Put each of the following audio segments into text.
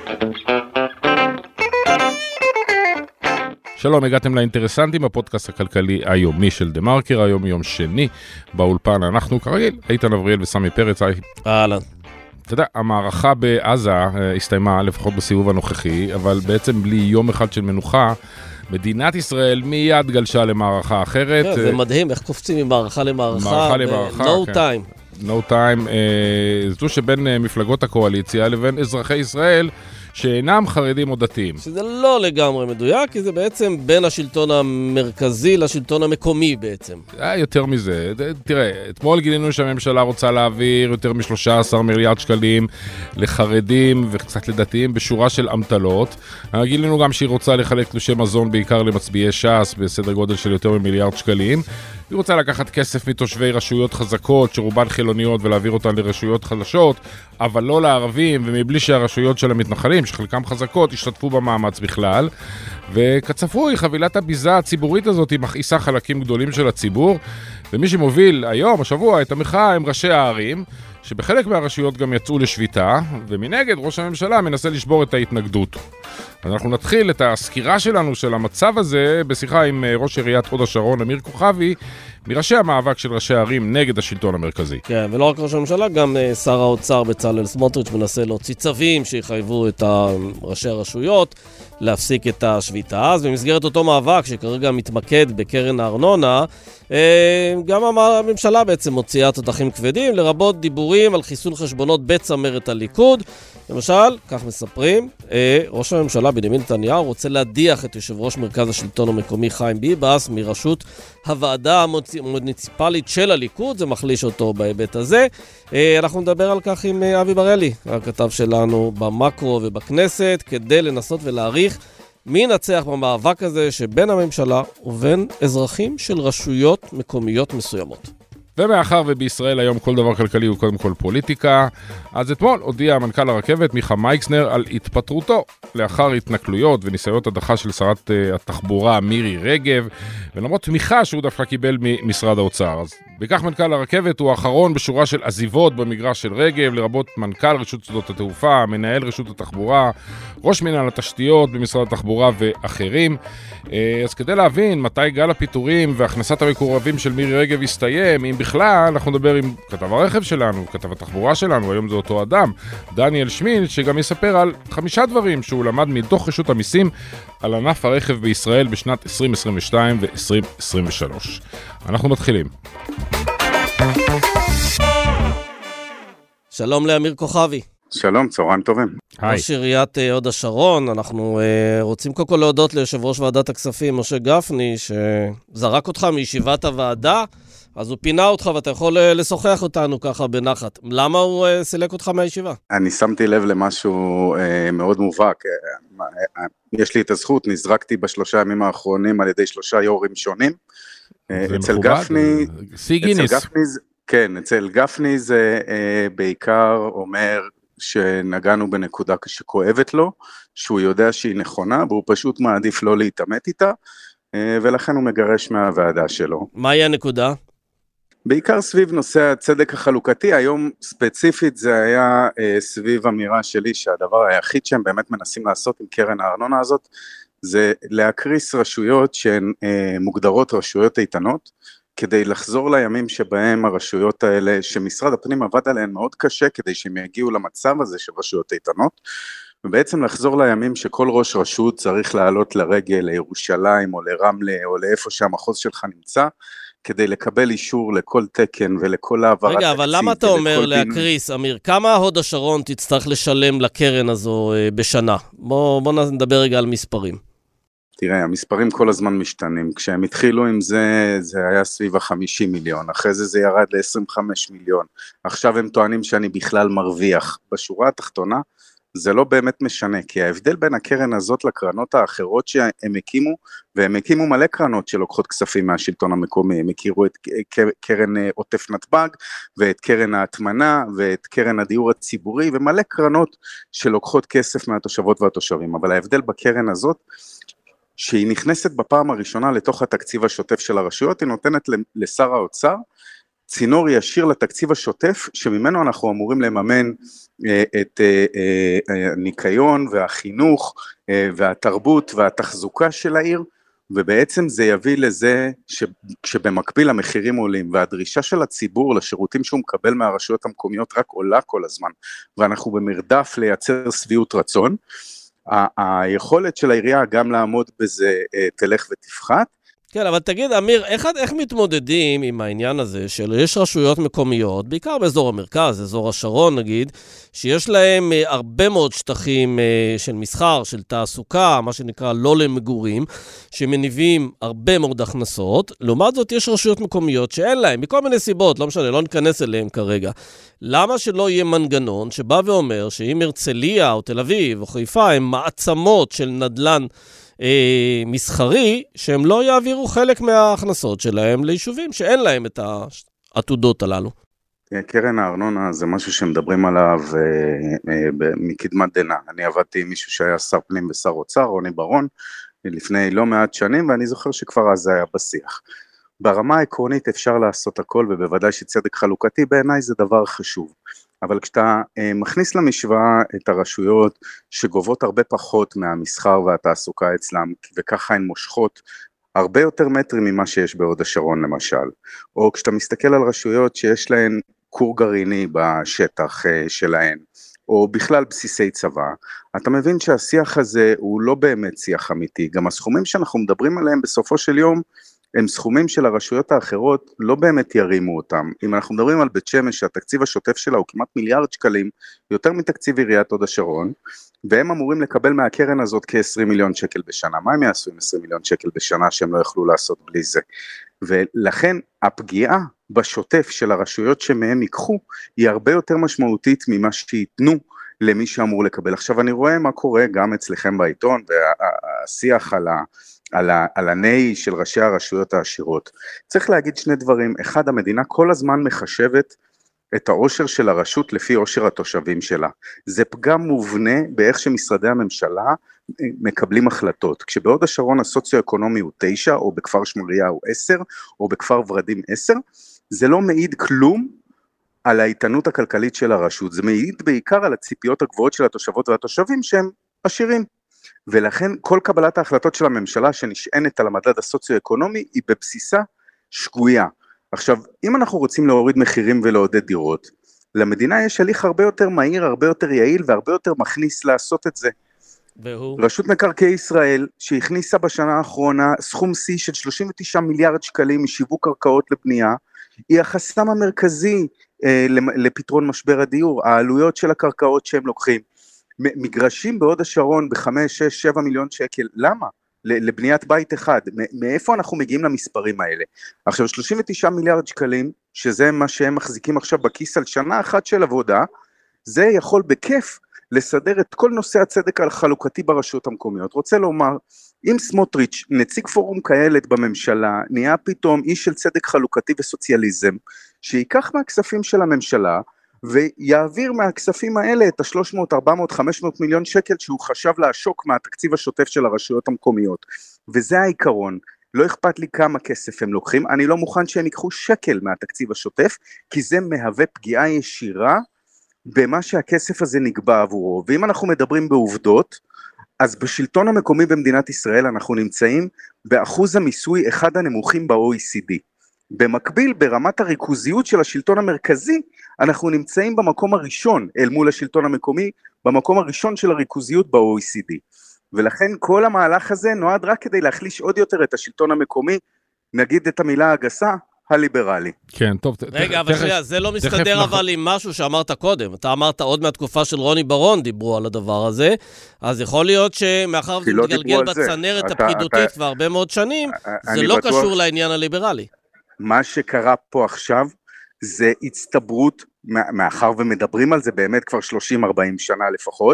שלום, הגעתם לאינטרסנטים, הפודקאסט הכלכלי היומי של דה מרקר, היום יום שני, באולפן אנחנו כרגיל, איתן אבריאל וסמי פרץ, היי. אהלן. אתה יודע, המערכה בעזה הסתיימה לפחות בסיבוב הנוכחי, אבל בעצם בלי יום אחד של מנוחה, מדינת ישראל מיד גלשה למערכה אחרת. זה מדהים, איך קופצים ממערכה למערכה. מערכה למערכה, no time. no time, זו שבין מפלגות הקואליציה לבין אזרחי ישראל, שאינם חרדים או דתיים. שזה לא לגמרי מדויק, כי זה בעצם בין השלטון המרכזי לשלטון המקומי בעצם. יותר מזה. תראה, אתמול גילינו שהממשלה רוצה להעביר יותר מ-13 מיליארד שקלים לחרדים וקצת לדתיים בשורה של אמתלות. גילינו גם שהיא רוצה לחלק תלושי מזון בעיקר למצביעי ש"ס בסדר גודל של יותר ממיליארד שקלים. היא רוצה לקחת כסף מתושבי רשויות חזקות שרובן חילוניות ולהעביר אותן לרשויות חלשות, אבל לא לערבים ומבלי שהרשויות של המתנחלים, שחלקם חזקות, השתתפו במאמץ בכלל. וכצפוי, חבילת הביזה הציבורית הזאת היא מכעיסה חלקים גדולים של הציבור, ומי שמוביל היום, השבוע, את המחאה הם ראשי הערים, שבחלק מהרשויות גם יצאו לשביתה, ומנגד ראש הממשלה מנסה לשבור את ההתנגדות. אנחנו נתחיל את הסקירה שלנו של המצב הזה בשיחה עם ראש עיריית הוד השרון, אמיר כוכבי, מראשי המאבק של ראשי הערים נגד השלטון המרכזי. כן, ולא רק ראש הממשלה, גם שר האוצר בצלאל סמוטריץ' מנסה להוציא צווים שיחייבו את ראשי הרשויות להפסיק את השביתה. אז במסגרת אותו מאבק שכרגע מתמקד בקרן הארנונה, גם הממשלה בעצם מוציאה תותחים כבדים, לרבות דיבורים על חיסול חשבונות בצמרת הליכוד. למשל, כך מספרים, ראש הממשלה בנימין נתניהו רוצה להדיח את יושב ראש מרכז השלטון המקומי חיים ביבס מראשות הוועדה המוניציפלית של הליכוד, זה מחליש אותו בהיבט הזה. אנחנו נדבר על כך עם אבי ברלי, הכתב שלנו במקרו ובכנסת, כדי לנסות ולהעריך מי ינצח במאבק הזה שבין הממשלה ובין אזרחים של רשויות מקומיות מסוימות. ומאחר ובישראל היום כל דבר כלכלי הוא קודם כל פוליטיקה, אז אתמול הודיע מנכ"ל הרכבת מיכה מייקסנר על התפטרותו לאחר התנכלויות וניסיונות הדחה של שרת התחבורה מירי רגב, ולמרות תמיכה שהוא דווקא קיבל ממשרד האוצר. אז בכך מנכ"ל הרכבת הוא האחרון בשורה של עזיבות במגרש של רגב, לרבות מנכ"ל רשות שדות התעופה, מנהל רשות התחבורה, ראש מנהל התשתיות במשרד התחבורה ואחרים. אז כדי להבין מתי גל הפיטורים והכנסת המקורבים של מירי רגב יסתיים, אם בכלל, אנחנו נדבר עם כתב הרכב שלנו, כתב התחבורה שלנו, היום זה אותו אדם, דניאל שמילד, שגם יספר על 5 דברים שהוא למד מדוח רשות המיסים על ענף הרכב בישראל בשנת 2022 ו-2023. אנחנו מתחילים. שלום לאמיר כוכבי. שלום, צהריים טובים. ראש עיריית הוד השרון, אנחנו רוצים קודם כל להודות ליושב ראש ועדת הכספים, משה גפני, שזרק אותך מישיבת הוועדה, אז הוא פינה אותך ואתה יכול לשוחח אותנו ככה בנחת. למה הוא סילק אותך מהישיבה? אני שמתי לב למשהו מאוד מובהק. יש לי את הזכות, נזרקתי ב3 ימים האחרונים על ידי 3 יו"רים שונים. אצל גפני, כן, אצל גפני זה בעיקר אומר שנגענו בנקודה שכואבת לו, שהוא יודע שהיא נכונה, והוא פשוט מעדיף לא להתאמת איתה, ולכן הוא מגרש מהוועדה שלו. מהי הנקודה? בעיקר סביב נושא הצדק החלוקתי, היום ספציפית זה היה סביב אמירה שלי, שהדבר היחיד שהם באמת מנסים לעשות עם קרן הארנונה הזאת, זה להקריס רשויות שהן מוגדרות רשויות איתנות, כדי לחזור לימים שבהם הרשויות האלה, שמשרד הפנים עבד עליהן מאוד קשה, כדי שהם יגיעו למצב הזה של רשויות איתנות, ובעצם לחזור לימים שכל ראש רשות צריך לעלות לרגל לירושלים או לרמלה או לאיפה שהמחוז שלך נמצא, כדי לקבל אישור לכל תקן ולכל העברת תקציב. רגע, אבל למה אתה אומר להקריס, אמיר? כמה הוד השרון תצטרך לשלם לקרן הזו בשנה? בוא נדבר רגע על מספרים. תראה, המספרים כל הזמן משתנים. כשהם התחילו עם זה, זה היה סביב ה-50 מיליון. אחרי זה ירד ל-25 מיליון. עכשיו הם טוענים שאני בכלל מרוויח. בשורה התחתונה, זה לא באמת משנה, כי ההבדל בין הקרן הזאת לקרנות האחרות שהם הקימו, והם הקימו מלא קרנות שלוקחות כספים מהשלטון המקומי, הם הכירו את קרן עוטף נתב"ג, ואת קרן ההטמנה, ואת קרן הדיור הציבורי, ומלא קרנות שלוקחות כסף מהתושבות והתושבים, אבל ההבדל בקרן הזאת, שהיא נכנסת בפעם הראשונה לתוך התקציב השוטף של הרשויות, היא נותנת לשר האוצר, צינור ישיר לתקציב השוטף, שממנו אנחנו אמורים לממן את הניקיון והחינוך והתרבות והתחזוקה של העיר, ובעצם זה יביא לזה שבמקביל המחירים עולים, והדרישה של הציבור לשירותים שהוא מקבל מהרשויות המקומיות רק עולה כל הזמן, ואנחנו במרדף לייצר שביעות רצון, היכולת של העירייה גם לעמוד בזה תלך ותפחת. כן, אבל תגיד, אמיר, איך מתמודדים עם העניין הזה יש רשויות מקומיות, בעיקר באזור המרכז, אזור השרון נגיד, שיש להם הרבה מאוד שטחים של מסחר, של תעסוקה, מה שנקרא לא למגורים, שמניבים הרבה מאוד הכנסות, לעומת זאת יש רשויות מקומיות שאין להם, מכל מיני סיבות, לא משנה, לא ניכנס אליהם כרגע. למה שלא יהיה מנגנון שבא ואומר שאם הרצליה או תל אביב או חיפה הם מעצמות של נדל"ן מסחרי, שהם לא יעבירו חלק מההכנסות שלהם ליישובים שאין להם את העתודות הללו? קרן הארנונה זה משהו שמדברים עליו מקדמת דנא. אני עבדתי עם מישהו שהיה שר פנים ושר אוצר, רוני ברון, לפני לא מעט שנים, ואני זוכר שכבר אז היה בשיח. ברמה העקרונית אפשר לעשות הכל, ובוודאי שצדק חלוקתי בעיניי זה דבר חשוב. אבל כשאתה מכניס למשוואה את הרשויות שגובות הרבה פחות מהמסחר והתעסוקה אצלם, וככה הן מושכות הרבה יותר מטרים ממה שיש בהוד השרון למשל, או כשאתה מסתכל על רשויות שיש להן כור גרעיני בשטח שלהן, או בכלל בסיסי צבא, אתה מבין שהשיח הזה הוא לא באמת שיח אמיתי. גם הסכומים שאנחנו מדברים עליהם בסופו של יום, הם סכומים של הרשויות האחרות לא באמת ירימו אותם. אם אנחנו מדברים על בית שמש, שהתקציב השוטף שלה הוא כמעט מיליארד שקלים, יותר מתקציב עיריית הוד השרון, והם אמורים לקבל מהקרן הזאת כ-20 מיליון שקל בשנה. מה הם יעשו עם 20 מיליון שקל בשנה שהם לא יכלו לעשות בלי זה? ולכן הפגיעה בשוטף של הרשויות שמהם ייקחו, היא הרבה יותר משמעותית ממה שייתנו למי שאמור לקבל. עכשיו אני רואה מה קורה גם אצלכם בעיתון, והשיח על הנאי של ראשי הרשויות העשירות. צריך להגיד שני דברים. אחד, המדינה כל הזמן מחשבת את העושר של הרשות לפי עושר התושבים שלה. זה פגם מובנה באיך שמשרדי הממשלה מקבלים החלטות. כשבהוד השרון הסוציו-אקונומי הוא 9, או בכפר שמריה הוא 10, או בכפר ורדים 10, זה לא מעיד כלום על האיתנות הכלכלית של הרשות. זה מעיד בעיקר על הציפיות הגבוהות של התושבות והתושבים שהם עשירים. ולכן כל קבלת ההחלטות של הממשלה שנשענת על המדד הסוציו-אקונומי היא בבסיסה שגויה. עכשיו, אם אנחנו רוצים להוריד מחירים ולעודד דירות, למדינה יש הליך הרבה יותר מהיר, הרבה יותר יעיל והרבה יותר מכניס לעשות את זה. והוא? רשות מקרקעי ישראל, שהכניסה בשנה האחרונה סכום C של 39 מיליארד שקלים משיווק קרקעות לבנייה, היא החסם המרכזי לפתרון משבר הדיור, העלויות של הקרקעות שהם לוקחים. מגרשים בהוד השרון ב5, 6, 7 מיליון שקל, למה? לבניית בית אחד, מאיפה אנחנו מגיעים למספרים האלה? עכשיו 39 מיליארד שקלים, שזה מה שהם מחזיקים עכשיו בכיס על שנה אחת של עבודה, זה יכול בכיף לסדר את כל נושא הצדק החלוקתי ברשויות המקומיות. רוצה לומר, אם סמוטריץ' נציג פורום קהלת בממשלה, נהיה פתאום איש של צדק חלוקתי וסוציאליזם, שיקח מהכספים של הממשלה, ויעביר מהכספים האלה את ה-300, 400, 500 מיליון שקל שהוא חשב לעשוק מהתקציב השוטף של הרשויות המקומיות. וזה העיקרון. לא אכפת לי כמה כסף הם לוקחים, אני לא מוכן שהם ייקחו שקל מהתקציב השוטף, כי זה מהווה פגיעה ישירה במה שהכסף הזה נקבע עבורו. ואם אנחנו מדברים בעובדות, אז בשלטון המקומי במדינת ישראל אנחנו נמצאים באחוז המיסוי אחד הנמוכים ב-OECD. במקביל, ברמת הריכוזיות של השלטון המרכזי, אנחנו נמצאים במקום הראשון אל מול השלטון המקומי, במקום הראשון של הריכוזיות ב-OECD. ולכן כל המהלך הזה נועד רק כדי להחליש עוד יותר את השלטון המקומי, נגיד את המילה הגסה, הליברלי. כן, טוב. רגע, אבל שנייה, זה לא מסתדר אבל עם משהו שאמרת קודם. אתה אמרת עוד מהתקופה של רוני ברון דיברו על הדבר הזה, אז יכול להיות שמאחר זה מתגלגל בצנרת הפקידותית כבר הרבה מאוד שנים, זה לא קשור לעניין הליברלי. מה שקרה פה עכשיו זה הצטברות, מאחר ומדברים על זה באמת כבר 30-40 שנה לפחות,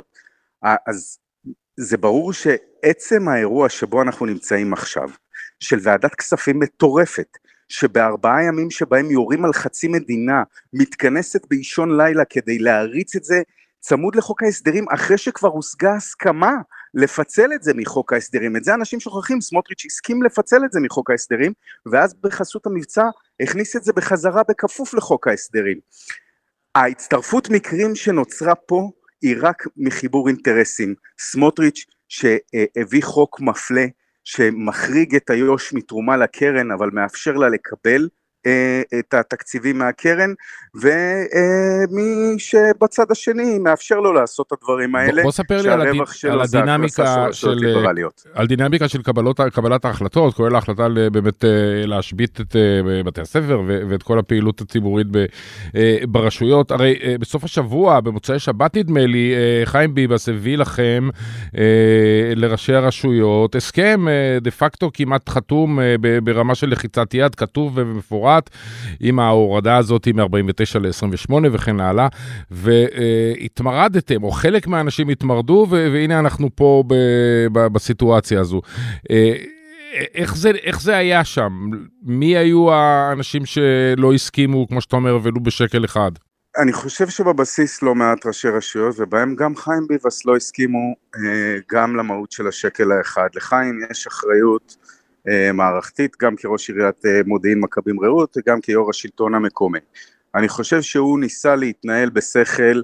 אז זה ברור שעצם האירוע שבו אנחנו נמצאים עכשיו, של ועדת כספים מטורפת, שב4 ימים שבהם יורים על חצי מדינה, מתכנסת באישון לילה כדי להריץ את זה, צמוד לחוק ההסדרים, אחרי שכבר הושגה הסכמה לפצל את זה מחוק ההסדרים. את זה אנשים שוכחים, סמוטריץ' הסכים לפצל את זה מחוק ההסדרים, ואז בחסות המבצע הכניס את זה בחזרה בכפוף לחוק ההסדרים. ההצטרפות מקרים שנוצרה פה היא רק מחיבור אינטרסים. סמוטריץ' שהביא חוק מפלה שמחריג את היוש מתרומה לקרן אבל מאפשר לה לקבל את התקציבים מהקרן, ומי שבצד השני מאפשר לו לעשות את הדברים האלה. בוא ספר לי על הדינמיקה של קבלת ההחלטות, כולל ההחלטה באמת להשבית את בתי הספר ואת כל הפעילות הציבורית ברשויות. הרי בסוף השבוע, במוצאי שבת נדמה לי, חיים ביבס הביא לכם לראשי הרשויות הסכם דה פקטו כמעט חתום ברמה של לחיצת יד, כתוב ומפורט, עם ההורדה הזאת מ-49 ל-28 וכן הלאה, והתמרדתם, או חלק מהאנשים התמרדו, והנה אנחנו פה בסיטואציה הזו. איך זה היה שם? מי היו האנשים שלא הסכימו, כמו שאתה אומר, ולו בשקל אחד? אני חושב שבבסיס לא מעט ראשי רשויות, ובהם גם חיים ביבס לא הסכימו גם למהות של השקל האחד. לחיים יש אחריות מערכתית, גם כראש עיריית מודיעין מכבים רעות, וגם כיו"ר השלטון המקומי. אני חושב שהוא ניסה להתנהל בשכל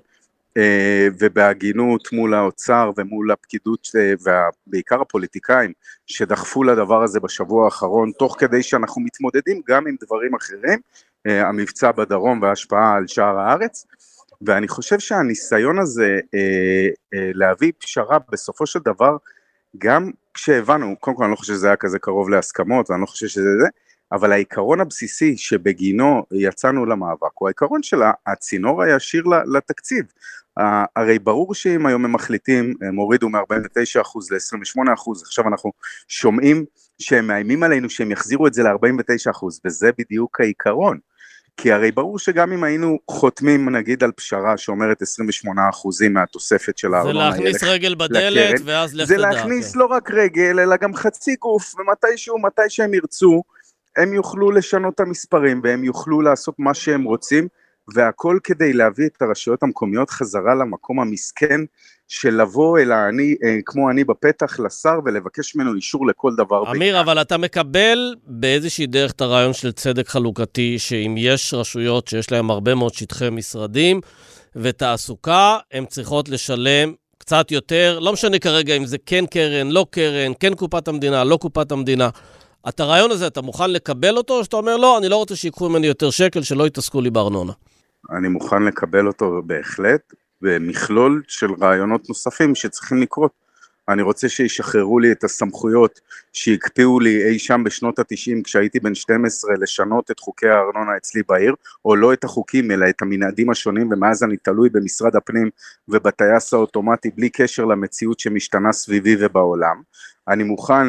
ובהגינות מול האוצר ומול הפקידות, ובעיקר הפוליטיקאים שדחפו לדבר הזה בשבוע האחרון, תוך כדי שאנחנו מתמודדים גם עם דברים אחרים, המבצע בדרום וההשפעה על שאר הארץ, ואני חושב שהניסיון הזה להביא פשרה בסופו של דבר, גם כשהבנו, קודם כל אני לא חושב שזה היה כזה קרוב להסכמות, ואני לא חושב שזה זה, אבל העיקרון הבסיסי שבגינו יצאנו למאבק, הוא העיקרון של הצינור הישיר לתקציב. הרי ברור שאם היום הם מחליטים, הם הורידו מ-49% ל-28%, עכשיו אנחנו שומעים שהם מאיימים עלינו שהם יחזירו את זה ל-49%, וזה בדיוק העיקרון. כי הרי ברור שגם אם היינו חותמים נגיד על פשרה שאומרת 28% מהתוספת של הארנונה, זה להכניס רגל בדלת לקרן, ואז לך תדע. זה להכניס לא רק רגל אלא גם חצי גוף, מתי שהם ירצו הם יוכלו לשנות את המספרים והם יוכלו לעשות מה שהם רוצים, והכל כדי להביא את הרשויות המקומיות חזרה למקום המסכן של לבוא כמו אני בפתח לשר ולבקש ממנו אישור לכל דבר. אמיר, אבל אתה מקבל באיזושהי דרך את הרעיון של צדק חלוקתי, שאם יש רשויות שיש להם הרבה מאוד שטחי משרדים ותעסוקה, הן צריכות לשלם קצת יותר, לא משנה כרגע אם זה כן קרן, לא קרן, כן קופת המדינה, לא קופת המדינה. את הרעיון הזה, אתה מוכן לקבל אותו, או שאתה אומר, לא, אני לא רוצה שיקחו ממני יותר שקל, שלא יתעסקו לי בארנונה? אני מוכן לקבל אותו בהחלט, במכלול של רעיונות נוספים שצריכים לקרות. אני רוצה שישחררו לי את הסמכויות שיקפיאו לי אי שם בשנות ה-90 כשהייתי בן 12 לשנות את חוקי הארנונה אצלי בעיר, או לא את החוקים אלא את המנעדים השונים, ומאז אני תלוי במשרד הפנים ובטייס האוטומטי בלי קשר למציאות שמשתנה סביבי ובעולם. אני מוכן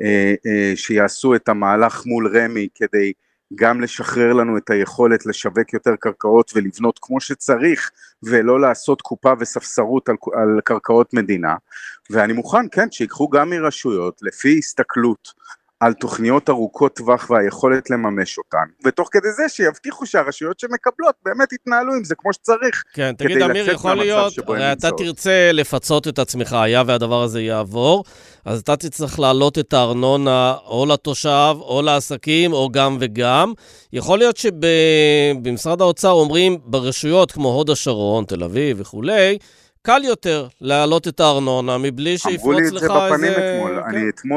שיעשו את המהלך מול רמי כדי גם לשחרר לנו את היכולת לשווק יותר קרקעות ולבנות כמו שצריך, ולא לעשות קופה וספסרות על קרקעות מדינה, ואני מוכן, כן, שיקחו גם מרשויות, לפי הסתכלות על תוכניות ארוכות טווח והיכולת לממש אותן, ותוך כדי זה שיבטיחו שהרשויות שמקבלות באמת יתנהלו עם זה כמו שצריך. כן, תגיד אמיר, יכול להיות, הרי אתה תרצה לפצות את עצמך, היה והדבר הזה יעבור, אז אתה תצטרך להעלות את הארנונה או לתושב או לעסקים או גם וגם. יכול להיות שבמשרד האוצר אומרים ברשויות כמו הוד השרון, תל אביב וכולי, קל יותר להעלות את הארנונה מבלי שיפרוץ לך איזה... אמרו לי את זה בפנים אתמול,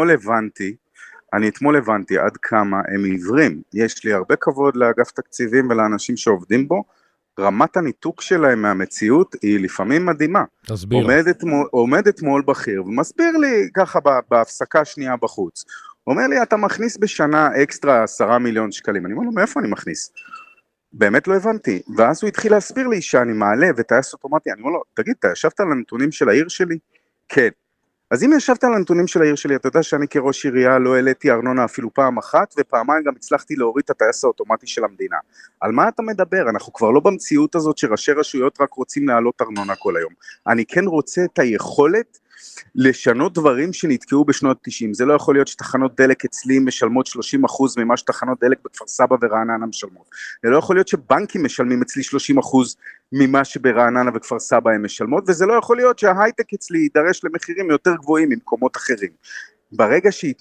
אני אתמול הבנתי עד כמה הם עיוורים. יש לי הרבה כבוד לאגף תקציבים ולאנשים שעובדים בו, רמת הניתוק שלהם מהמציאות היא לפעמים מדהימה. תסביר. עומד אתמול בכיר ומסביר לי ככה בהפסקה שנייה בחוץ. אומר לי, אתה מכניס בשנה אקסטרה 10 מיליון שקלים. אני אומר לו, מאיפה אני מכניס? באמת לא הבנתי. ואז הוא התחיל להסביר לי שאני מעלה וטייס אוטומטי. אני אומר לו, תגיד, אתה ישבת על הנתונים של העיר שלי? כן. אז אם ישבת על הנתונים של העיר שלי, אתה יודע שאני כראש עירייה לא העליתי ארנונה אפילו פעם אחת, ופעמיים גם הצלחתי להוריד את הטייס האוטומטי של המדינה. על מה אתה מדבר? אנחנו כבר לא במציאות הזאת שראשי רשויות רק רוצים להעלות ארנונה כל היום. אני כן רוצה את היכולת לשנות דברים שנתקעו בשנות 90. זה לא יכול להיות שתחנות דלק אצלי משלמות 30% ממה שתחנות דלק בכפר סבא ורעננה משלמות. זה לא יכול להיות שבנקים משלמים אצלי 30% ממה שברעננה וכפר סבא הם משלמות, וזה לא יכול להיות שההייטק אצלי יידרש למחירים יותר גבוהים ממקומות אחרים. ברגע שייתנו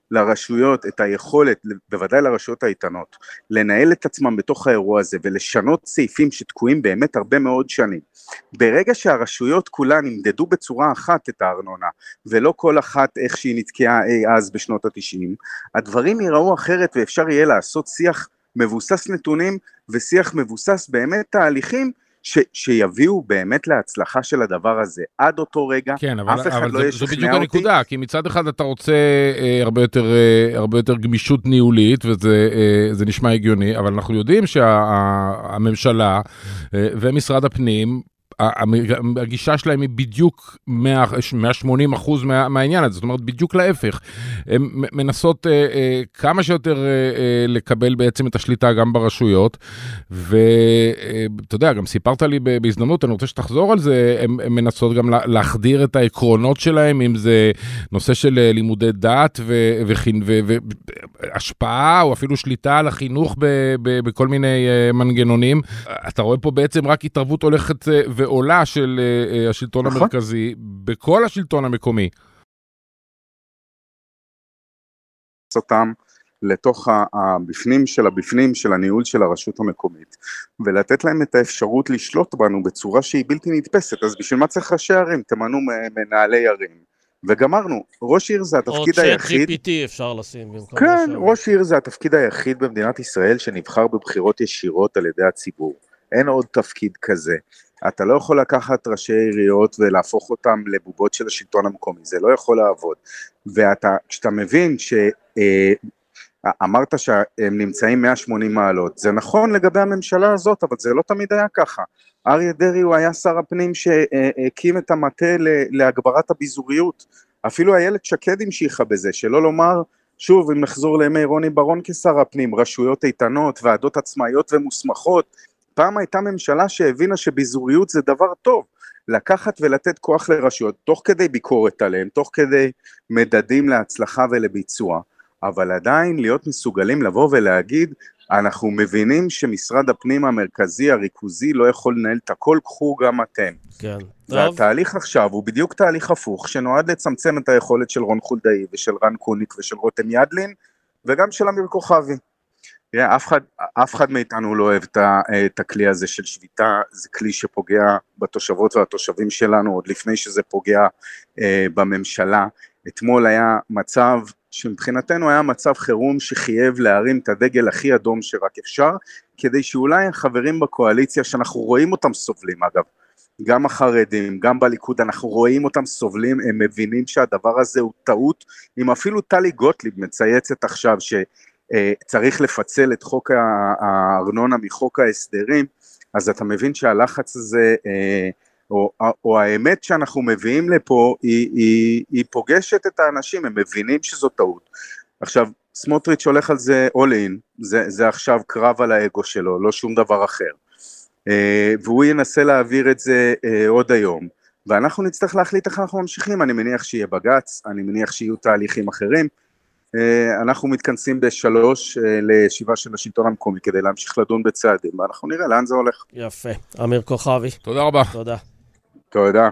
לרשויות את היכולת, בוודאי לרשויות האיתנות, לנהל את עצמם בתוך האירוע הזה ולשנות סעיפים שתקועים באמת הרבה מאוד שנים. ברגע שהרשויות כולן נמדדו בצורה אחת את הארנונה, ולא כל אחת איך שהיא נתקעה אז בשנות ה-90, הדברים ייראו אחרת ואפשר יהיה לעשות שיח מבוסס נתונים ושיח מבוסס באמת תהליכים שיביאו באמת להצלחה של הדבר הזה. עד אותו רגע, כן, אף אחד לא ישכנע זו בדיוק אותי. הנקודה, כי מצד אחד אתה רוצה הרבה יותר גמישות ניהולית, וזה נשמע הגיוני, אבל אנחנו יודעים שהממשלה ומשרד הפנים, הגישה שלהם היא בדיוק 180% מהעניין הזה, זאת אומרת בדיוק להפך, הן מנסות כמה שיותר לקבל בעצם את השליטה גם ברשויות, ואתה יודע, גם סיפרת לי בהזדמנות, אני רוצה שתחזור על זה, הן מנסות גם להחדיר את העקרונות שלהם, אם זה נושא של לימודי דת והשפעה או אפילו שליטה על החינוך בכל מיני מנגנונים. אתה רואה פה בעצם רק התערבות הולכת ועולה של השלטון המרכזי בכל השלטון המקומי. אותם לתוך הבפנים של הניהול של הרשות המקומית, ולתת להם את האפשרות לשלוט בנו בצורה שהיא בלתי נתפסת. אז בשביל מה צריך ראשי ערים? תמנו מנהלי ערים. וגמרנו, ראש עיר זה התפקיד היחיד. או ChatGPT אפשר לשים במקום. כן, ראש עיר זה התפקיד היחיד במדינת ישראל שנבחר בבחירות ישירות על ידי הציבור. אין עוד תפקיד כזה. אתה לא יכול לקחת ראשי עיריות ולהפוך אותם לבובות של השלטון המקומי, זה לא יכול לעבוד. כשאתה מבין אמרת שהם נמצאים 180 מעלות, זה נכון לגבי הממשלה הזאת, אבל זה לא תמיד היה ככה. אריה דרעי הוא היה שר הפנים שהקים את המטה להגברת הביזוריות, אפילו איילת שקד המשיכה בזה, שלא לומר, שוב אם נחזור לימי רוני ברון כשר הפנים, רשויות איתנות, ועדות עצמאיות ומוסמכות, פעם הייתה ממשלה שהבינה שביזוריות זה דבר טוב, לקחת ולתת כוח לרשויות, תוך כדי ביקורת עליהם, תוך כדי מדדים להצלחה ולביצוע, אבל עדיין להיות מסוגלים לבוא ולהגיד, אנחנו מבינים שמשרד הפנים המרכזי, הריכוזי, לא יכול לנהל את הכל, קחו גם אתם. כן. והתהליך עכשיו הוא בדיוק תהליך הפוך, שנועד לצמצם את היכולת של רון חולדאי, ושל רן קוניק, ושל רותם ידלין, וגם של אמיר כוכבי. אף אחד מאיתנו לא אוהב את הכלי הזה של שביתה, זה כלי שפוגע בתושבות והתושבים שלנו, עוד לפני שזה פוגע בממשלה. אתמול היה מצב שמבחינתנו היה מצב חירום שחייב להרים את הדגל הכי אדום שרק אפשר, כדי שאולי החברים בקואליציה שאנחנו רואים אותם סובלים, אגב, גם החרדים, גם בליכוד, אנחנו רואים אותם סובלים, הם מבינים שהדבר הזה הוא טעות, אם אפילו טלי גוטליב מצייצת עכשיו שצריך לפצל את חוק הארנונה מחוק ההסדרים, אז אתה מבין שהלחץ הזה, או האמת שאנחנו מביאים לפה, היא פוגשת את האנשים, הם מבינים שזו טעות. עכשיו, סמוטריץ' הולך על זה all in, זה עכשיו קרב על האגו שלו, לא שום דבר אחר. והוא ינסה להעביר את זה עוד היום, ואנחנו נצטרך להחליט איך אנחנו ממשיכים, אני מניח שיהיה בגץ, אני מניח שיהיו תהליכים אחרים, אנחנו מתכנסים ב3 לישיבה של השלטון המקומי, כדי להמשיך לדון בצעדים, ואנחנו נראה לאן זה הולך. יפה, אמיר כוכבי. תודה רבה. תודה. תודה.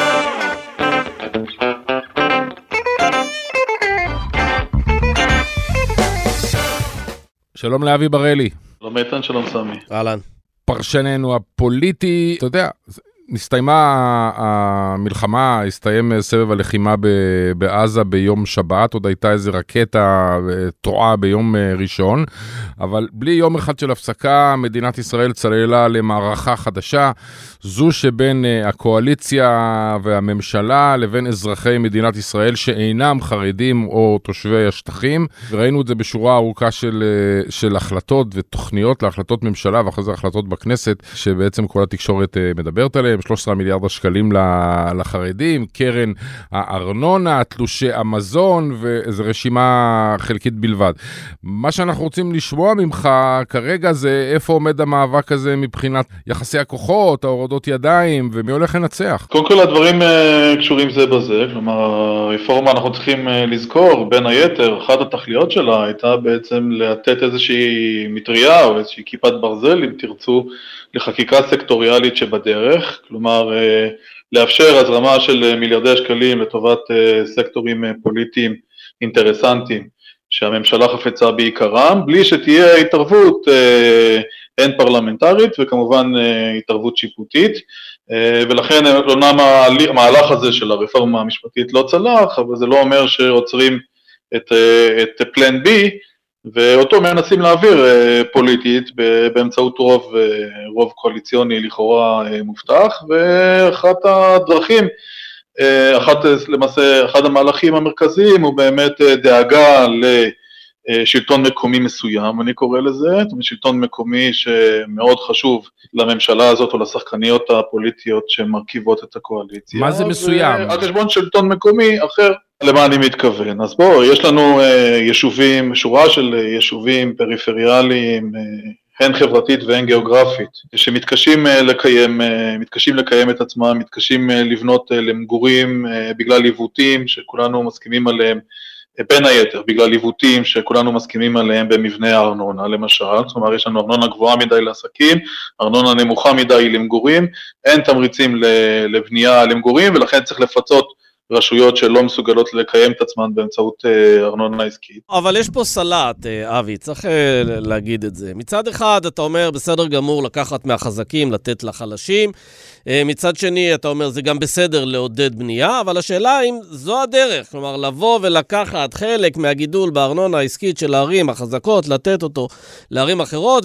שלום לאבי ברלי. שלום איתן, שלום סמי. אהלן. פרשננו הפוליטי, אתה יודע, נסתיימה המלחמה, הסתיים סבב הלחימה בעזה ביום שבת, עוד הייתה איזו רקטה תרועה ביום ראשון, אבל בלי יום אחד של הפסקה, מדינת ישראל צללה למערכה חדשה, זו שבין הקואליציה והממשלה לבין אזרחי מדינת ישראל שאינם חרדים או תושבי השטחים, וראינו את זה בשורה ארוכה של החלטות ותוכניות להחלטות ממשלה ואחרי זה החלטות בכנסת, שבעצם כל התקשורת מדברת עליהם, 13 מיליארד השקלים לחרדים, קרן הארנונה, תלושי המזון, ואיזו רשימה חלקית בלבד. מה שאנחנו רוצים לשמוע ממך כרגע זה איפה עומד המאבק הזה מבחינת יחסי הכוחות, ההורדות ידיים, ומי הולך לנצח? קודם כל הדברים קשורים זה בזה, כלומר הרפורמה אנחנו צריכים לזכור, בין היתר, אחת התכליות שלה הייתה בעצם לתת איזושהי מטריה או איזושהי כיפת ברזל, אם תרצו, לחקיקה סקטוריאלית שבדרך, כלומר לאפשר הזרמה של מיליארדי שקלים לטובת סקטורים פוליטיים אינטרסנטיים שהממשלה חפצה בעיקרם, בלי שתהיה התערבות הן פרלמנטרית וכמובן התערבות שיפוטית, ולכן אומנם המהלך הזה של הרפורמה המשפטית לא צלח, אבל זה לא אומר שעוצרים את פלן בי, ואותו מנסים להעביר פוליטית באמצעות רוב קואליציוני לכאורה מובטח, ואחת הדרכים, למעשה אחד המהלכים המרכזיים הוא באמת דאגה לשלטון מקומי מסוים, אני קורא לזה, שלטון מקומי שמאוד חשוב לממשלה הזאת או לשחקניות הפוליטיות שמרכיבות את הקואליציה. מה זה מסוים? על חשבון שלטון מקומי אחר. למה אני מתכוון? אז יש לנו יישובים, שורה של יישובים פריפריאליים, הן חברתית והן גיאוגרפית, שמתקשים לקיים את עצמם, מתקשים לבנות למגורים בגלל עיוותים שכולנו מסכימים עליהם, בין היתר בגלל עיוותים שכולנו מסכימים עליהם במבנה הארנונה למשל, זאת אומרת יש לנו ארנונה גבוהה מדי לעסקים, ארנונה נמוכה מדי למגורים, אין תמריצים לבנייה למגורים ולכן צריך לפצות רשויות שלא מסוגלות לקיים את עצמן באמצעות ארנונה עסקית. אבל יש פה סלט, אבי, צריך להגיד את זה. מצד אחד אתה אומר בסדר גמור לקחת מהחזקים, לתת לחלשים, מצד שני אתה אומר זה גם בסדר לעודד בנייה, אבל השאלה אם זו הדרך, כלומר לבוא ולקחת חלק מהגידול בארנונה העסקית של הערים החזקות, לתת אותו לערים אחרות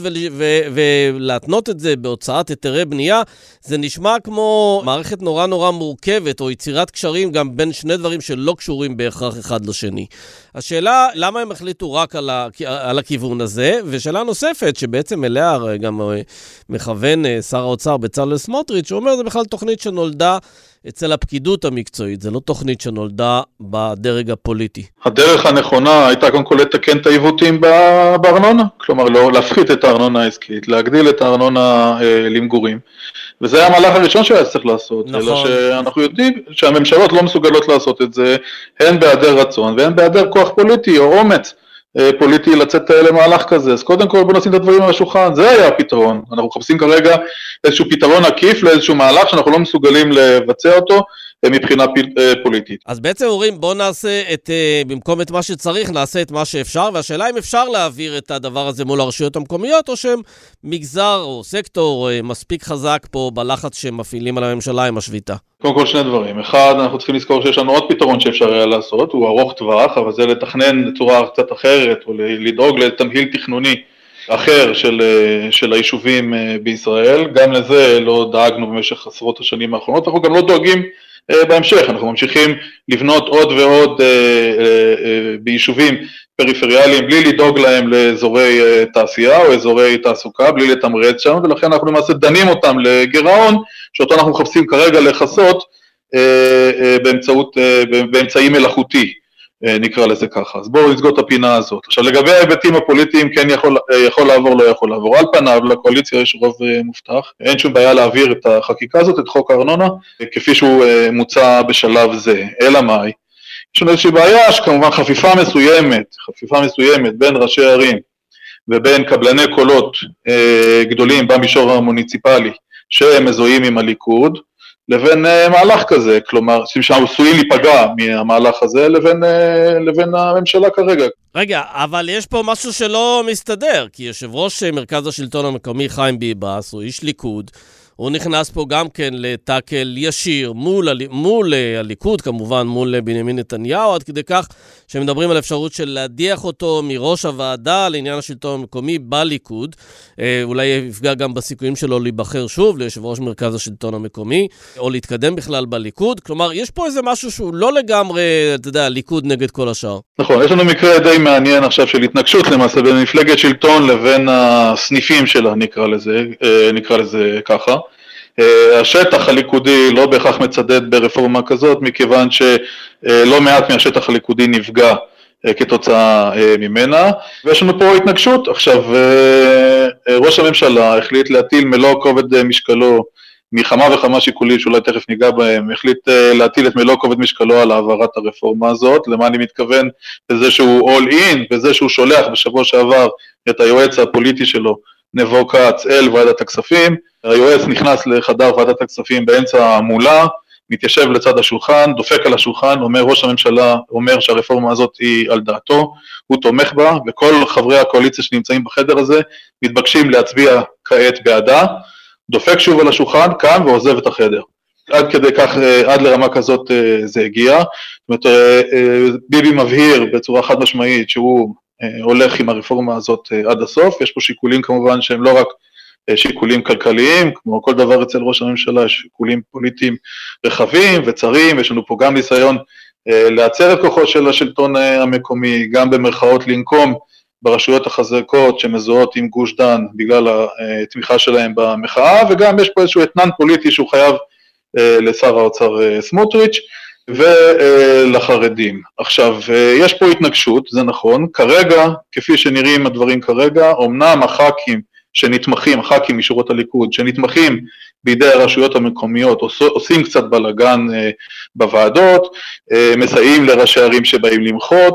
ולהתנות את זה בהוצאת היתרי בנייה, זה נשמע כמו מערכת נורא נורא מורכבת או יצירת קשרים גם בין שני דברים שלא קשורים בהכרח אחד לשני. השאלה, למה הם החליטו רק על הכיוון הזה? ושאלה נוספת, שבעצם אליה גם מכוון שר האוצר בצלאל סמוטריץ', שהוא אומר, זה בכלל תוכנית שנולדה אצל הפקידות המקצועית, זה לא תוכנית שנולדה בדרג הפוליטי. הדרך הנכונה הייתה קודם כל לתקן את העיוותים בארנונה, כלומר לא להפחית את הארנונה העסקית, להגדיל את הארנונה למגורים, וזה היה המהלך הראשון שהיה צריך לעשות, נכון. אלא שאנחנו יודעים שהממשלות לא מסוגלות לעשות את זה, הן בהיעדר רצון והן בהיעדר כוח פוליטי או אומץ פוליטי לצאת למהלך כזה, אז קודם כל בוא נשים את הדברים על השולחן, זה היה הפתרון, אנחנו מחפשים כרגע איזשהו פתרון עקיף לאיזשהו מהלך שאנחנו לא מסוגלים לבצע אותו מבחינה פוליטית. אז בעצם אומרים בוא נעשה במקום את מה שצריך נעשה את מה שאפשר, והשאלה אם אפשר להעביר את הדבר הזה מול הרשויות המקומיות או שהם מגזר או סקטור מספיק חזק פה בלחץ שמפעילים על הממשלה עם השביתה. קודם כל שני דברים, אחד אנחנו צריכים לזכור שיש לנו עוד פתרון שאפשר היה לעשות, הוא ארוך טווח, אבל זה לתכנן בצורה קצת אחרת או לדאוג לתמהיל תכנוני אחר של היישובים בישראל, גם לזה לא דאגנו במשך עשרות השנים האחרונות, אנחנו גם לא דואגים בהמשך, אנחנו ממשיכים לבנות עוד ועוד ביישובים פריפריאליים, בלי לדאוג להם לאזורי תעשייה או אזורי תעסוקה, בלי לתמרץ שם, ולכן אנחנו למעשה דנים אותם לגירעון, שאותו אנחנו מחפשים כרגע לחסות באמצעים מלאכותי, נקרא לזה ככה. אז בואו נסגור את הפינה הזאת. עכשיו לגבי ההיבטים הפוליטיים, כן יכול לעבור, לא יכול לעבור. על פניו, לקואליציה יש רוב מובטח, אין שום בעיה להעביר את החקיקה הזאת, את חוק הארנונה, כפי שהוא מוצע בשלב זה. אלא מאי? יש לנו איזושהי בעיה שכמובן חפיפה מסוימת בין ראשי ערים ובין קבלני קולות גדולים במישור המוניציפלי שהם מזוהים עם הליכוד, לבין מהלך כזה, כלומר, שעשויים להיפגע מהמהלך הזה, לבין הממשלה כרגע. רגע, אבל יש פה משהו שלא מסתדר, כי יושב ראש מרכז השלטון המקומי חיים ביבס, הוא איש ליכוד, הוא נכנס פה גם כן לטאקל ישיר מול הליכוד, כמובן מול בנימין נתניהו, עד כדי כך שמדברים על אפשרות של להדיח אותו מראש הוועדה לעניין השלטון המקומי בליכוד, אולי יפגע גם בסיכויים שלו להיבחר שוב ליושב ראש מרכז השלטון המקומי, או להתקדם בכלל בליכוד, כלומר יש פה איזה משהו שהוא לא לגמרי, אתה יודע, ליכוד נגד כל השאר. נכון, יש לנו מקרה די מעניין עכשיו של התנגשות למעשה בין מפלגת שלטון לבין הסניפים שלה, נקרא לזה ככה. השטח הליכודי לא בהכרח מצדד ברפורמה כזאת, מכיוון שלא מעט מהשטח הליכודי נפגע כתוצאה ממנה, ויש לנו פה התנגשות. עכשיו, ראש הממשלה החליט להטיל מלוא כובד משקלו, מכמה וכמה שיקולים שאולי תכף ניגע בהם, החליט להטיל את מלוא כובד משקלו על העברת הרפורמה הזאת. למה אני מתכוון? בזה שהוא all in, בזה שהוא שולח בשבוע שעבר את היועץ הפוליטי שלו, נבו קץ, אל ועדת הכספים. היועץ נכנס לחדר ועדת הכספים באמצע המולה, מתיישב לצד השולחן, דופק על השולחן, אומר ראש הממשלה, אומר שהרפורמה הזאת היא על דעתו, הוא תומך בה, וכל חברי הקואליציה שנמצאים בחדר הזה מתבקשים להצביע כעת בעדה, דופק שוב על השולחן, קם ועוזב את החדר. עד כדי כך, עד לרמה כזאת זה הגיע. זאת אומרת, ביבי מבהיר בצורה חד משמעית שהוא הולך עם הרפורמה הזאת עד הסוף. יש פה שיקולים כמובן שהם לא רק שיקולים כלכליים, כמו כל דבר אצל ראש הממשלה, יש שיקולים פוליטיים רחבים וצרים, ויש לנו פה גם ניסיון לעצר את כוחו של השלטון המקומי, גם במרכאות לנקום ברשויות החזקות שמזוהות עם גוש דן בגלל התמיכה שלהם במחאה, וגם יש פה איזשהו אתנן פוליטי שהוא חייב לשר האוצר סמוטריץ' ולחרדים. עכשיו, יש פה התנגשות, זה נכון, כרגע, כפי שנראים הדברים כרגע, אמנם הח"כים שנתמכים, הח"כים משורות הליכוד, שנתמכים בידי הרשויות המקומיות, עושים קצת בלגן בוועדות, מסייעים לראשי ערים שבאים למחות,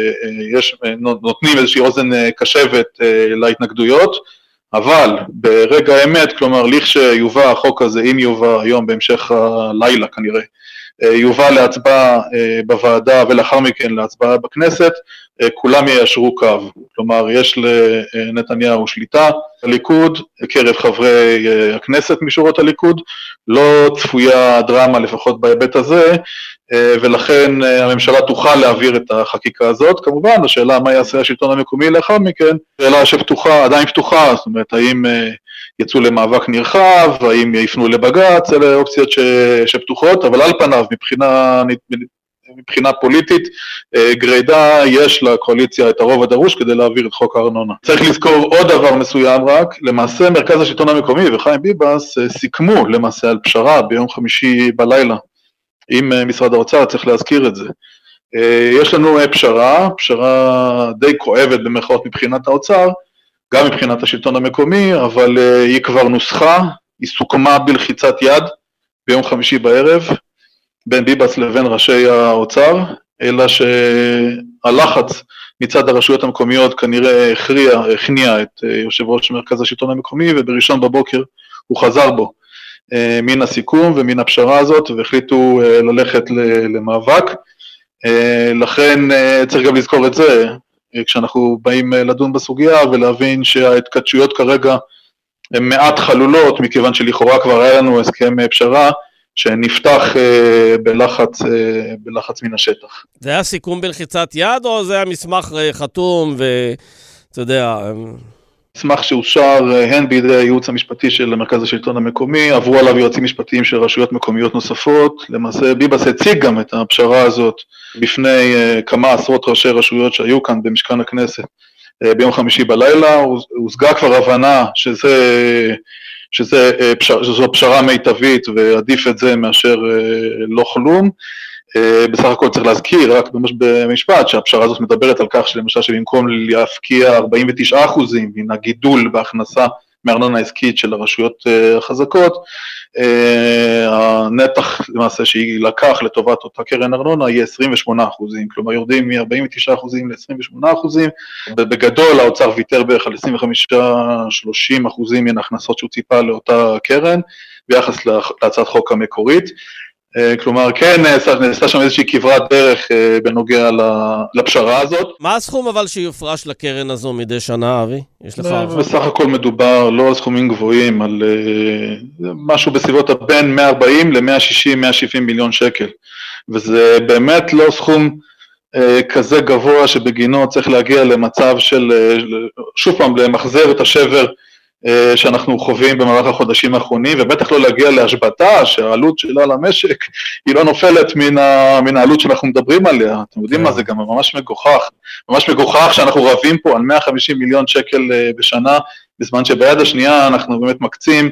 נותנים איזושהי אוזן קשבת להתנגדויות, אבל ברגע האמת, כלומר, לכשיובא החוק הזה, אם יובא היום בהמשך הלילה כנראה, יובא להצבעה בוועדה ולאחר מכן להצבעה בכנסת, כולם יישרו קו. כלומר, יש לנתניהו שליטה, הליכוד, קרב חברי הכנסת משורות הליכוד, לא צפויה דרמה לפחות בהיבט הזה, ולכן הממשלה תוכל להעביר את החקיקה הזאת. כמובן, השאלה מה יעשה השלטון המקומי לאחר מכן, שאלה שפתוחה, עדיין פתוחה, זאת אומרת, האם יצאו למאבק נרחב, האם יפנו לבג"ץ, אלה אופציות שפתוחות, אבל על פניו, מבחינה פוליטית, גרידא יש לקואליציה את הרוב הדרוש כדי להעביר את חוק הארנונה. צריך לזכור עוד דבר מסוים רק, למעשה מרכז השלטון המקומי וחיים ביבס סיכמו למעשה על פשרה ביום חמישי בלילה, עם משרד האוצר, צריך להזכיר את זה. יש לנו פשרה די כואבת במרכאות מבחינת האוצר, גם מבחינת השלטון המקומי, אבל היא כבר נוסחה, היא סוכמה בלחיצת יד ביום חמישי בערב, בין ביבס לבין ראשי האוצר, אלא שהלחץ מצד הרשויות המקומיות כנראה הכניע את יושב ראש מרכז השלטון המקומי, ובראשון בבוקר הוא חזר בו מן הסיכום ומן הפשרה הזאת, והחליטו ללכת למאבק. לכן צריך גם לזכור את זה, כשאנחנו באים לדון בסוגיה ולהבין שההתקדשויות כרגע הן מעט חלולות, מכיוון שלכאורה כבר היה לנו הסכם פשרה, שנפתח בלחץ מן השטח. זה היה סיכום בלחיצת יד, או זה היה מסמך חתום ואתה יודע... מסמך שאושר הן בידי הייעוץ המשפטי של מרכז השלטון המקומי, עברו עליו יועצים משפטיים של רשויות מקומיות נוספות, למעשה ביבס הציג גם את הפשרה הזאת בפני כמה עשרות ראשי רשויות שהיו כאן במשכן הכנסת ביום חמישי בלילה, הושגה כבר הבנה שזו פשרה מיטבית ועדיף את זה מאשר לא כלום. בסך הכל צריך להזכיר רק במשפט שהפשרה הזאת מדברת על כך שלמשל שבמקום להפקיע 49% מן הגידול בהכנסה מארנונה עסקית של הרשויות החזקות, הנתח למעשה שהיא לקח לטובת אותה קרן ארנונה יהיה 28%, כלומר יורדים מ-49% ל-28%, בגדול האוצר ויתר בערך על 25-30% מן ההכנסות שהוא ציפה לאותה קרן, ביחס להצעת חוק המקורית, כלומר כן נעשה שם איזושהי כברת דרך בנוגע לפשרה הזאת. מה הסכום אבל שיופרש לקרן הזו מדי שנה, אבי? יש לך... בסך הכל מדובר לא על סכומים גבוהים, על משהו בסביבות בין 140 ל-160-170 מיליון שקל, וזה באמת לא סכום כזה גבוה שבגינו צריך להגיע למצב של, שוב פעם, למחזר את השבר שאנחנו חווים במהלך החודשים האחרונים, ובטח לא להגיע להשבתה שהעלות שלה למשק היא לא נופלת מן העלות שאנחנו מדברים עליה. אתם יודעים מה זה, גם ממש מגוחך שאנחנו רבים פה על 150 מיליון שקל בשנה, בזמן שביד השנייה אנחנו באמת מקצים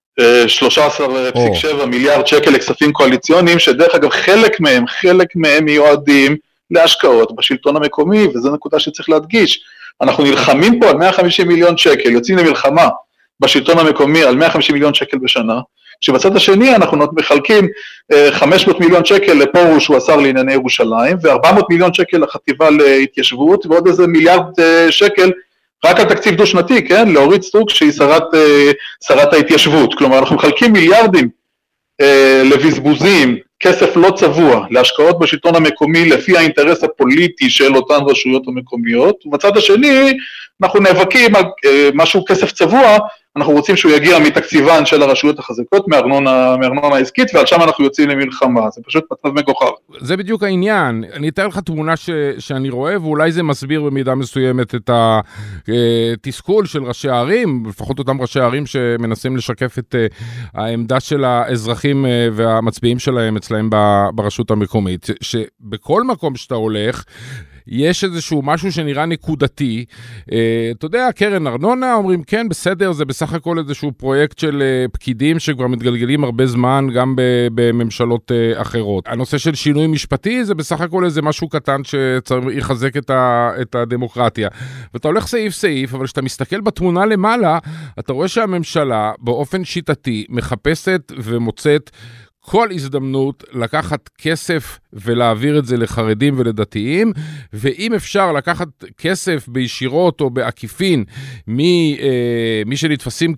13.7 מיליארד שקל לכספים קואליציוניים, שדרך אגב חלק מהם מיועדים להשקעות בשלטון המקומי, וזו נקודה שצריך להדגיש. אנחנו נלחמים פה על 150 מיליון שקל, יוצאים למלחמה בשלטון המקומי על 150 מיליון שקל בשנה, שבצד השני אנחנו מחלקים 500 מיליון שקל לפרוש שהוא השר לענייני ירושלים, ו400 מיליון שקל לחטיבה להתיישבות, ועוד איזה מיליארד שקל רק על תקציב דו שנתי, כן? לאורית סטרוק שהיא שרת ההתיישבות. כלומר אנחנו מחלקים מיליארדים לבזבוזים כסף לא צבוע להשקעות בשלטון המקומי לפי האינטרס הפוליטי של אותן רשויות המקומיות, ובצד השני אנחנו נאבקים על משהו כסף צבוע, אנחנו רוצים שהוא יגיע מתקציבן של הרשויות החזקות, מארנונה העסקית, ועל שם אנחנו יוצאים למלחמה, זה פשוט מצב מגוחך. זה בדיוק העניין, אני אתאר לך תמונה שאני רואה, ואולי זה מסביר במידה מסוימת את התסכול של ראשי הערים, לפחות אותם ראשי הערים שמנסים לשקף את העמדה של האזרחים והמצביעים שלהם אצלהם ברשות המקומית, שבכל מקום שאתה הולך, יש איזשהו משהו שנראה נקודתי, אתה יודע, קרן ארנונה, אומרים כן, בסדר, זה בסך הכל איזשהו פרויקט של פקידים שכבר מתגלגלים הרבה זמן, גם בממשלות אחרות. הנושא של שינוי משפטי, זה בסך הכל איזה משהו קטן שצריך יחזק את הדמוקרטיה. ואתה הולך סעיף סעיף, אבל כשאתה מסתכל בתמונה למעלה, אתה רואה שהממשלה באופן שיטתי מחפשת ומוצאת כל הזדמנות לקחת כסף ולהעביר את זה לחרדים ולדתיים, ואם אפשר לקחת כסף בישירות או בעקיפין מי שנתפסים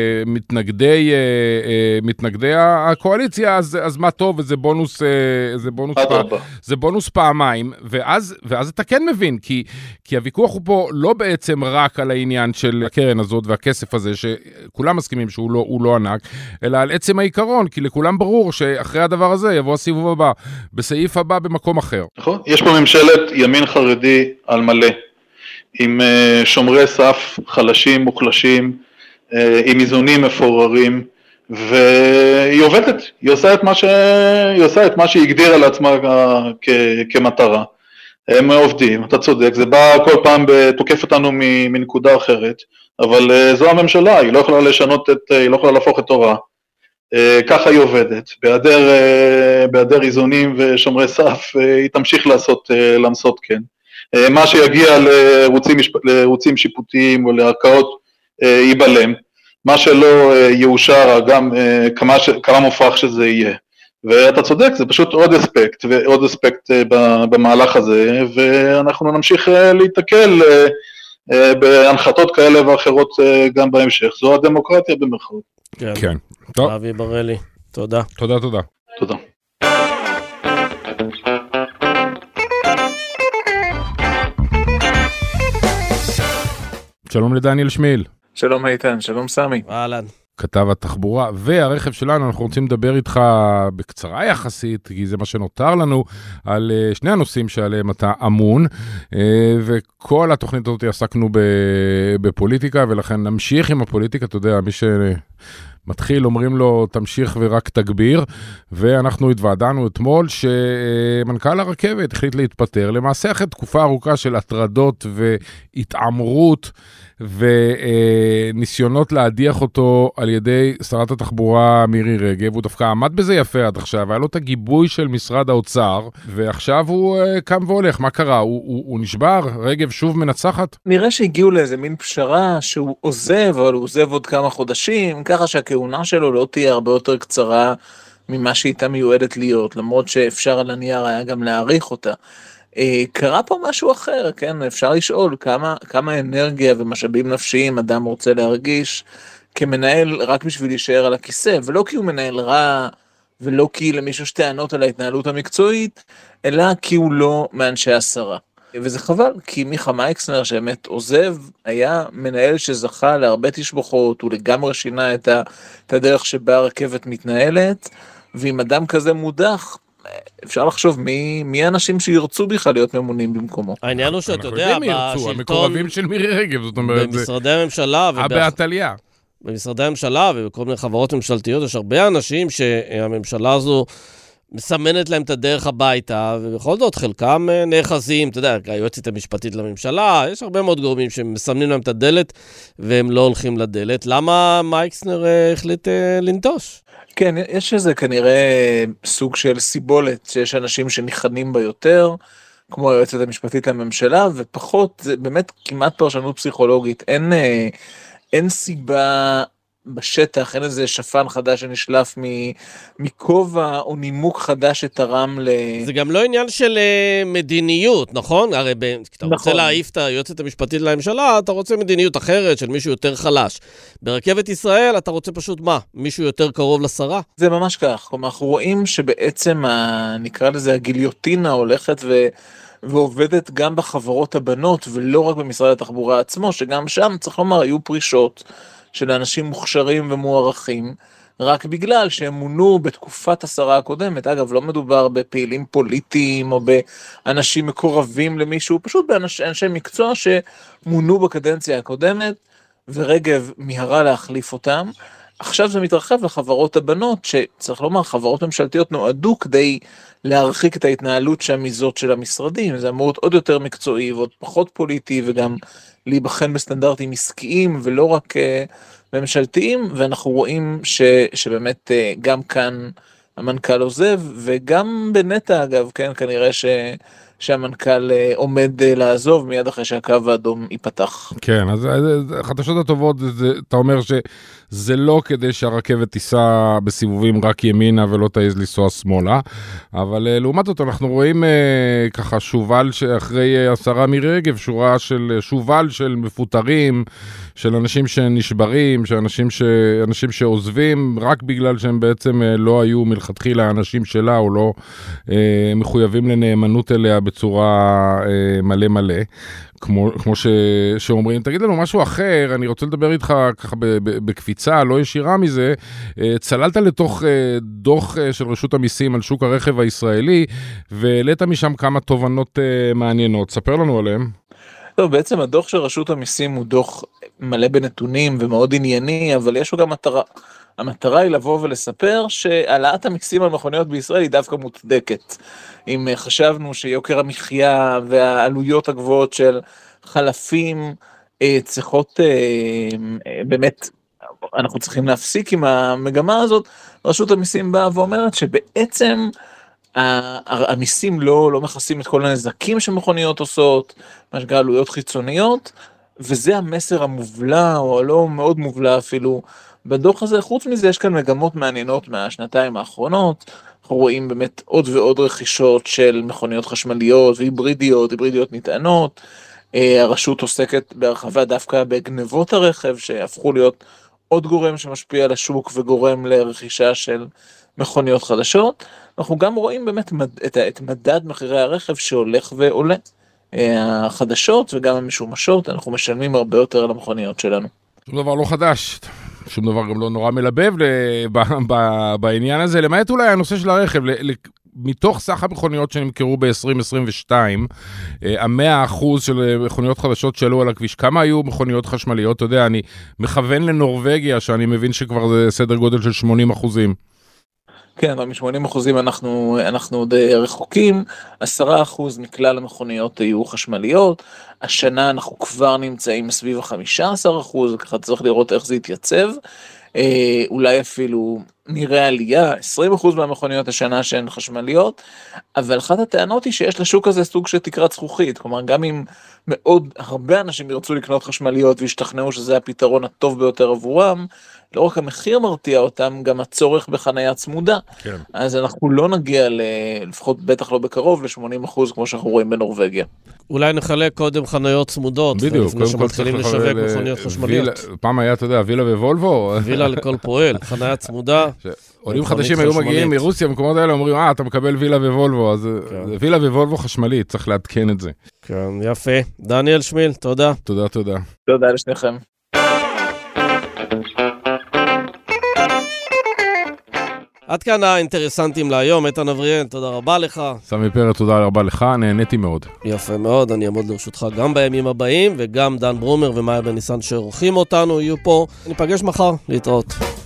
כמתנגדי הקואליציה, אז מה טוב, וזה בונוס, זה בונוס פעמיים, ואז אתה כן מבין, כי הוויכוח הוא פה לא בעצם רק על העניין של הקרן הזאת והכסף הזה, שכולם מסכימים שהוא לא ענק, אלא על עצם העיקרון, כי לכולם ברור שאחרי הדבר הזה יבוא הסיבוב הבא, בסעיף הבא במקום אחר. נכון, יש פה ממשלת ימין חרדי על מלא, עם שומרי סף חלשים, מוחלשים, עם איזונים מפוררים, והיא עובדת, היא עושה את מה שהיא הגדירה לעצמה כמטרה. הם עובדים, אתה צודק, זה בא כל פעם תוקף אותנו מנקודה אחרת, אבל זו הממשלה, היא לא יכולה לשנות היא לא יכולה להפוך את תורה. ככה היא עובדת, בהיעדר איזונים ושומרי סף, היא תמשיך לעשות כן. מה שיגיע לערוצים שיפוטיים או לערכאות ייבלם, מה שלא יאושר גם כמה מופרך שזה יהיה. ואתה צודק, זה פשוט עוד אספקט במהלך הזה, ואנחנו נמשיך להתקל בהנחתות כאלה ואחרות גם בהמשך. זו הדמוקרטיה במרכאות. כן. טוב. אבי ברלי, תודה. תודה. תודה. שלום לדניאל שמיל. שלום איתן, שלום סמי. אהלן. כתב התחבורה והרכב שלנו, אנחנו רוצים לדבר איתך בקצרה יחסית, כי זה מה שנותר לנו, על שני הנושאים שעליהם אתה אמון, וכל התוכנית הזאת עסקנו בפוליטיקה, ולכן נמשיך עם הפוליטיקה, אתה יודע, מי שמתחיל אומרים לו תמשיך ורק תגביר, ואנחנו התוועדנו אתמול שמנכ"ל הרכבת החליט להתפטר, למעשה אחרי תקופה ארוכה של הטרדות והתעמרות, וניסיונות להדיח אותו על ידי שרת התחבורה מירי רגב, הוא דווקא עמד בזה יפה עד עכשיו, היה לו את הגיבוי של משרד האוצר, ועכשיו הוא קם והולך, מה קרה? הוא נשבר? רגב שוב מנצחת? נראה שהגיעו לאיזה מין פשרה שהוא עוזב, אבל הוא עוזב עוד כמה חודשים, ככה שהכהונה שלו לא תהיה הרבה יותר קצרה ממה שהייתה מיועדת להיות, למרות שאפשר על הנייר היה גם להאריך אותה. קרה פה משהו אחר, כן? אפשר לשאול כמה אנרגיה ומשאבים נפשיים אדם רוצה להרגיש כמנהל רק בשביל להישאר על הכיסא, ולא כי הוא מנהל רע, ולא כי למישהו יש טענות על ההתנהלות המקצועית, אלא כי הוא לא מאנשי השרה. וזה חבל, כי מיכה מייקסנר שבאמת עוזב, היה מנהל שזכה להרבה תשבחות, הוא לגמרי שינה את הדרך שבה הרכבת מתנהלת, ועם אדם כזה מודח, אפשר לחשוב מי האנשים שירצו בכלל להיות ממונים במקומו. העניין הוא שאתה יודע, בשלטון... המקורבים של מירי רגב, זאת אומרת, במשרדי הממשלה... הבעתליה. במשרדי הממשלה ובכל מיני חברות ממשלתיות, יש הרבה אנשים שהממשלה הזו מסמנת להם את הדרך הביתה, ובכל זאת חלקם נאחזים, אתה יודע, היועצת המשפטית לממשלה, יש הרבה מאוד גורמים שמסמנים להם את הדלת, והם לא הולכים לדלת. למה מייקסנר החליט לנטוש? כן, יש איזה כנראה סוג של סיבולת, שיש אנשים שנכנים בה יותר, כמו היועצת המשפטית לממשלה, ופחות, זה באמת כמעט פרשנות פסיכולוגית, אין סיבה בשטח, אין איזה שפן חדש שנשלף מכובע או נימוק חדש שתרם זה גם לא עניין של מדיניות, נכון? הרי אתה רוצה להעיף את היועצת המשפטית לממשלה, אתה רוצה מדיניות אחרת של מישהו יותר חלש. ברכבת ישראל אתה רוצה פשוט מה? מישהו יותר קרוב לשרה? זה ממש כך. כלומר, אנחנו רואים שבעצם, נקרא לזה, הגיליוטינה הולכת ועובדת גם בחברות הבנות, ולא רק במשרד התחבורה עצמו, שגם שם, צריך לומר, היו פרישות של אנשים מוכשרים ומוערכים, רק בגלל שהם מונו בתקופת השרה הקודמת. אגב, לא מדובר בפעילים פוליטיים או באנשים מקורבים למישהו, פשוט באנשי מקצוע שמונו בקדנציה הקודמת, ורגב מהרה להחליף אותם. עכשיו זה מתרחב לחברות הבנות, שצריך לומר, חברות ממשלתיות נועדו כדי להרחיק את ההתנהלות שהמיזות של המשרדים. זה אמור להיות עוד יותר מקצועי ועוד פחות פוליטי, וגם להיבחן בסטנדרטים עסקיים ולא רק ממשלתיים, ואנחנו רואים שבאמת גם כאן המנכ"ל עוזב, וגם בנטה אגב, כן, כנראה שהמנכ"ל עומד לעזוב מיד אחרי שהקו האדום ייפתח. כן, אז החדשות הטובות, אתה אומר שזה לא כדי שהרכבת תיסע בסיבובים רק ימינה ולא תעז לנסוע שמאלה, אבל לעומת זאת אנחנו רואים ככה שובל שאחרי השרה מירי רגב, שובל של מפוטרים, של אנשים שנשברים, אנשים שעוזבים רק בגלל שהם בעצם לא היו מלכתחילה אנשים שלה או לא מחויבים לנאמנות אליה בצורה מלא מלא. כמו שאומרים, תגיד לנו משהו אחר, אני רוצה לדבר איתך ככה בקפיצה, לא ישירה מזה, צללת לתוך דוח של רשות המיסים על שוק הרכב הישראלי, והעלית משם כמה תובנות מעניינות, ספר לנו עליהם. טוב, בעצם הדוח של רשות המיסים הוא דוח מלא בנתונים ומאוד ענייני, אבל יש לו גם מטרה. המטרה היא לבוא ולספר שהעלאת המיסים על מכוניות בישראל היא דווקא מוצדקת. אם חשבנו שיוקר המחיה והעלויות הגבוהות של חלפים צריכות, באמת, אנחנו צריכים להפסיק עם המגמה הזאת, רשות המיסים באה ואומרת שבעצם המיסים לא מכסים את כל הנזקים שמכוניות עושות, מה שנקרא עלויות חיצוניות, וזה המסר המובלע, או לא מאוד מובלע אפילו, בדוח הזה. חוץ מזה יש כאן מגמות מעניינות מהשנתיים האחרונות, אנחנו רואים באמת עוד ועוד רכישות של מכוניות חשמליות והיברידיות, היברידיות נטענות, הרשות עוסקת בהרחבה דווקא בגנבות הרכב, שהפכו להיות עוד גורם שמשפיע על השוק וגורם לרכישה של מכוניות חדשות. אנחנו גם רואים באמת את מדד מחירי הרכב שהולך ועולה. החדשות וגם המשומשות, אנחנו משלמים הרבה יותר על המכוניות שלנו. שום דבר לא חדש, שום דבר גם לא נורא מלבב בעניין הזה, למעט אולי הנושא של הרכב, מתוך סך המכוניות שנמכרו ב-2022, 100% של מכוניות חדשות שעלו על הכביש, כמה היו מכוניות חשמליות? אתה יודע, אני מכוון לנורווגיה, שאני מבין שכבר זה סדר גודל של 80%. כן, אבל מ-80% אנחנו עוד רחוקים, 10% מכלל המכוניות היו חשמליות, השנה אנחנו כבר נמצאים סביב 15%, ככה צריך לראות איך זה יתייצב, אולי אפילו נראה עלייה, 20% מהמכוניות השנה שהן חשמליות, אבל אחת הטענות היא שיש לשוק הזה סוג של תקרת זכוכית, כלומר גם אם מאוד הרבה אנשים ירצו לקנות חשמליות וישתכנעו שזה הפתרון הטוב ביותר עבורם, לא רק המחיר מרתיע אותם, גם הצורך בחנייה צמודה. כן. אז אנחנו לא נגיע, לפחות בטח לא בקרוב, ל-80% כמו שאנחנו רואים בנורווגיה. אולי נחלק קודם חניות צמודות, בדיוק, לפני שמתחילים לשווק מכוניות חשמליות. פעם היה, אתה יודע, וילה ווולבו. וילה לכל פועל, חניה צמודה. עולים חדשים היו מגיעים מרוסיה, במקומות האלה אומרים, אתה מקבל וילה ווולבו, אז וילה ווולבו חשמלית, צריך להתקן את זה. כן, יפה. דניאל שמיל, תודה. תודה. תודה לשניכם. עד כאן האינטרסנטים להיום, איתן אבריאל, תודה רבה לך. סמי פרץ, תודה רבה לך, נהניתי מאוד. יפה מאוד, אני אעמוד לרשותך גם בימים הבאים, וגם דן ברומר ומאיה בניסן שעורכים אותנו יהיו פה. ניפגש מחר, להתראות.